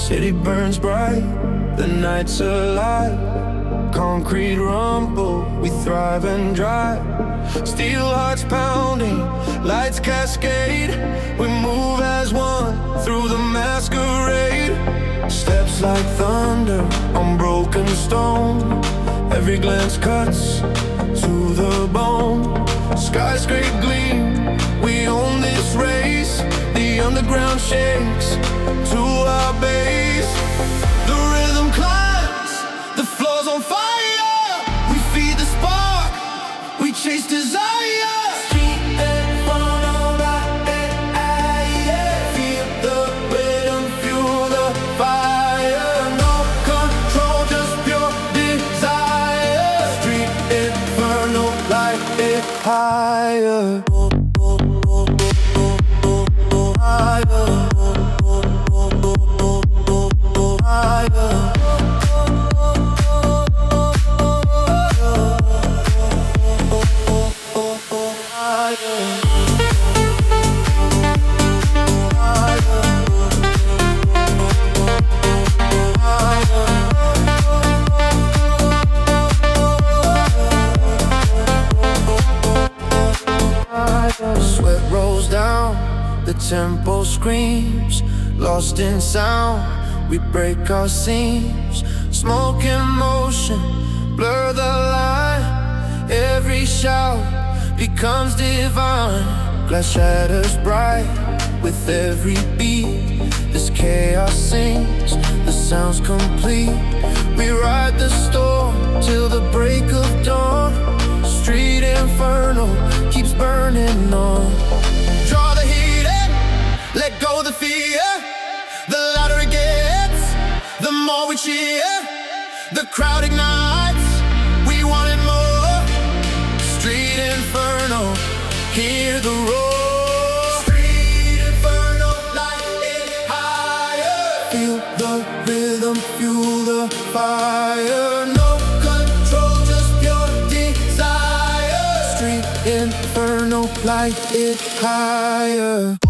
City burns bright, the night's alive. Concrete rumble, we thrive and drive. Steel hearts pounding, lights cascade. We move as one through the masquerade. Steps like thunder on broken stone. Every glance cuts to the bone. Skyscraper gleam, we own this race. The underground shakes to our base. The rhythm climbs, the floor's on fire. We feed the spark, we chase desire. Street inferno, light it higher. Feel the rhythm, fuel the fire. No control, just pure desire. Street inferno, light it higher. Sweat rolls down, the tempo screams. Lost in sound, we break our seams. Smoke in motion, blur the line. Every shout becomes divine. Glass shatters bright with every beat. This chaos sings, the sound's complete. We ride the storm till the break of dawn. Street inferno keeps burning on. Draw the heat in, let go the fear. The louder it gets, the more we cheer. The crowd ignites, we want it more. Street inferno, hear the roar. Street inferno, light it higher. Feel the rhythm, fuel the fire. No control, just pure desire. Street inferno, light it higher.